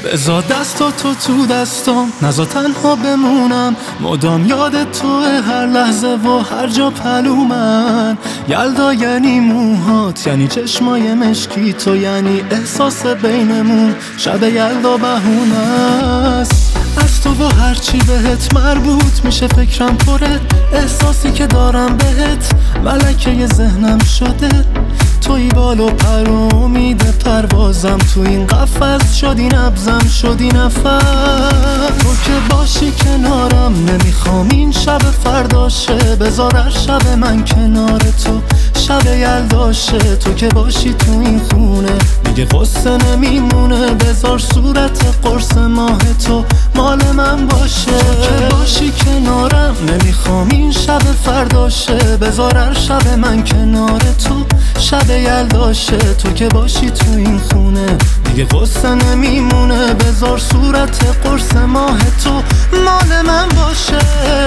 بذار دستاتو تو دستام، نذار تنها بمونم، مدام یاد توه هر لحظه و هر جا پلومن. یلدا یعنی موهات، یعنی چشمای مشکی تو، یعنی احساس بینمون. شب یلدا بهونه است از تو و هرچی بهت مربوط میشه. فکرم پره، احساسی که دارم بهت ملکه ذهنم شده. توی بال و پر و امید پروازم، تو این قفس شدی نبزم، شدی نفس. تو که باشی کنارم، نمیخوام این شب فرداشه. بذار هر شب من کنار تو شب یلداشه. تو که باشی تو این خونه دیگه قصه نمیمونه. بذار صورت قرص ماه تو مال من باشه. تو که باشی کنارم، نمیخوام این شب فرداشه. بذار هر شب من کنار تو شب یلداشه. تو که باشی تو این خونه دیگه قصه نمیمونه. بذار صورت قرص ماه تو مال من باشه.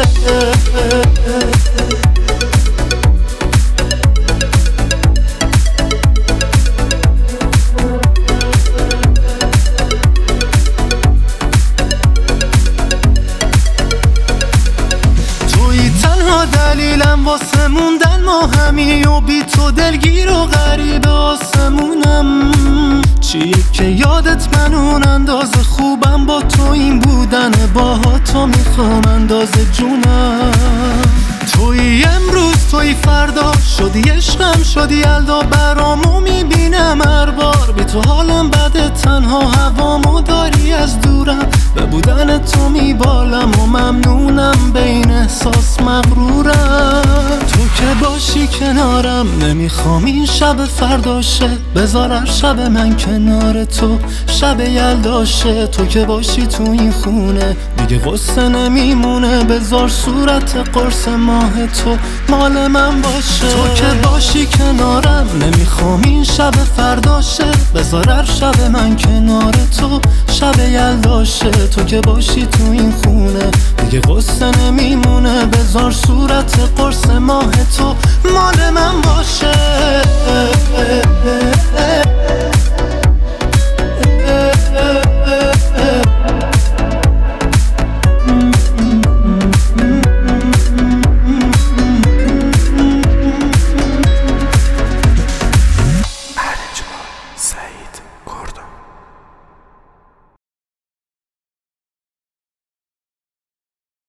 دلیلم واسه موندن ما همی و بی تو دلگیر و غریب آسمونم. چیه که یادت من اون اندازه خوبم با تو این بودن. با تو میخوام اندازه جونم. توی امروز توی فردا شدی عشقم، شدی یلدا برامو میبینم هر بار. بی تو حالم بده، تنها هوامو داری از دورم. به بودن تو میبالم و ممنونم، به این احساس مغرورم. تو که باشی کنارم، نمیخوام این شب فرداشه. بذار هر شب من کنار تو شب یلداشه. تو که باشی تو این خونه دیگه قصه نمیمونه. بذار صورت قرص ماه تو مال من باشه. تو که باشی کنارم، نمیخوام این شب فرداشه. بذار هر شب من کنار تو شب یلداشه. تو که باشی تو این خونه دیگه قصه نمیمونه. بذار صورت قرص ماه تو مال من باشه.